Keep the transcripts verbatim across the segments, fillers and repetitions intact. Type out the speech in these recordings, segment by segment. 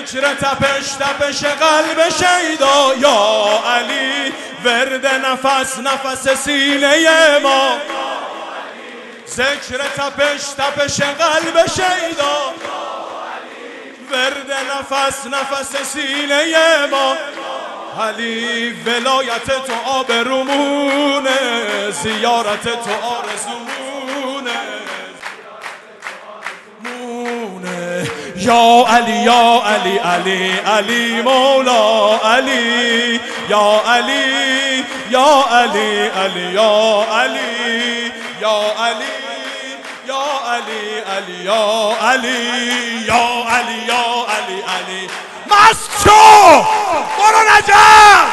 ذکر تپش تپش قلب شیدا یا علی ورد نفس نفس سینه ما ذکر تپش تپش قلب شیدا ورد نفس نفس سینه ما علی ولایت تو آبرومونه زیارت تو آرزومونه مونه یا علی یا علی علی علی مولا علی یا علی یا علی علی یا علی یا علی یا علی علی یا علی یا علی یا علی علی مست شو برو نجف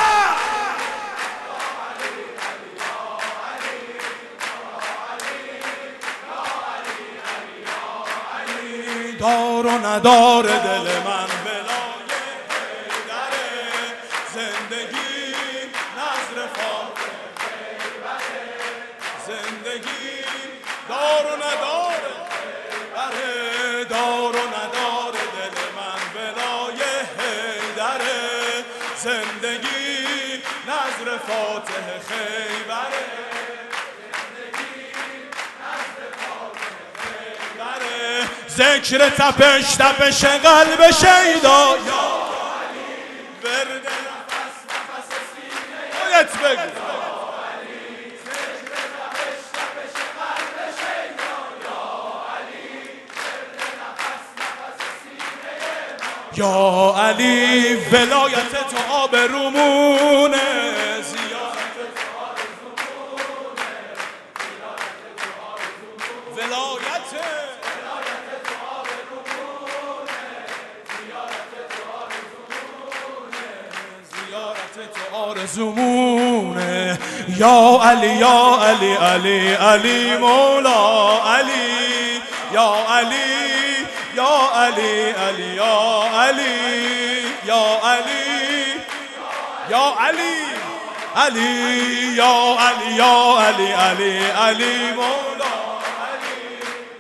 دار و ندار دل من بلای حیدره زندگی نظر فاتح زندگی دار و ندار بره دار و ندار دل من بلای حیدره زندگی نظر فاتح خیبره ذکر تپش تپش قلب شیدا یا علی ورد نفس نفس سینه بایت بگو یا علی ولایت تو آبرومونه زیارت تو آرزومونه ولایت ولایت تو آبرومونه زیارت تو آرزومونه زیارت تو آرزومونه یا علی یا علی علی علی مولا علی یا علی یا علی علی یا علی یا علی یا علی علی یا علی یا علی علی علی مولا علی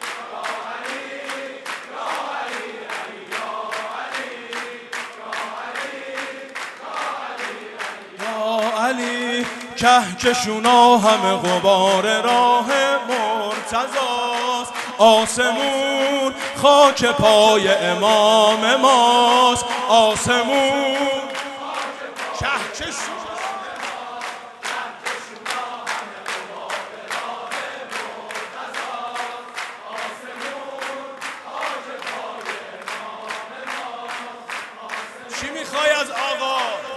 یا علی کهکشونا همه غبار راه مرتضاست آسمون خاک پای امام ماست آسمون کهکشون چی میخوای از آقا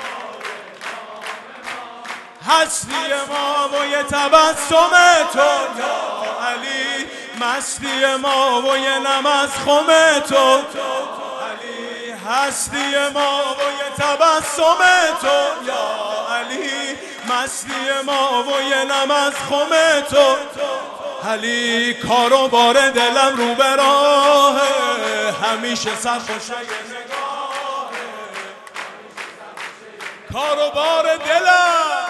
هستی ما و یه تبسم تو یا علی مستی ما و یه نم از خم تو علی هستی ما و یه تبسم تو یا علی مستی ما و یه نم از خم تو علی کار و بار دلم رو به راه همیشه سرخوشه نگاه کار و بار دلم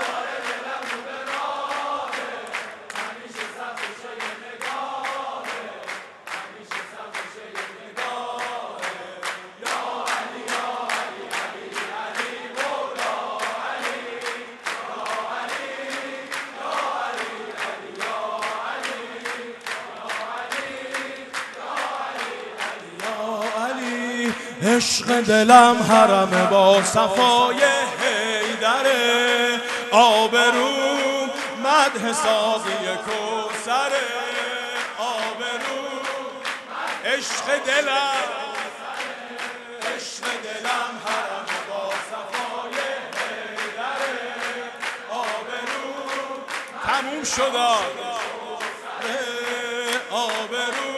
عشق دلم حرم با صفای حیدره آبروم مدح ساقی کوثره آبروم عشق دلم عشق دلم حرم با صفای حیدره آبروم تموم شد آبروم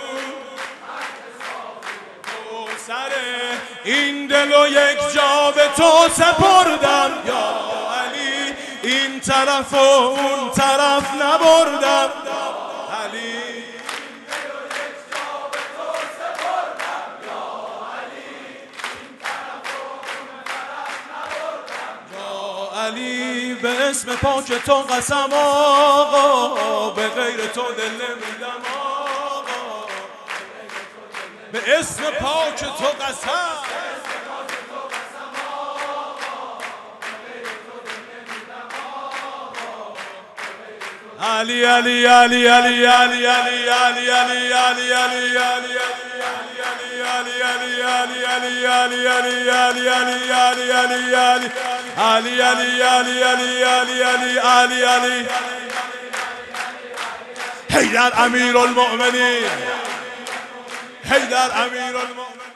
سره این دل و یک جا به تو سپردم یا علی این طرف و اون طرف نبردم علی این دل و یک جا به تو سپردم یا علی این طرف و اون طرف نبردم یا علی به اسم پاک تو قسم آقا به غیر تو دل نمیدم آقا به اسم پاک تو قسم علي علي علي علي علي علي علي علي علي علي علي حيدر أمير المؤمنين حيدر أمير المؤمنين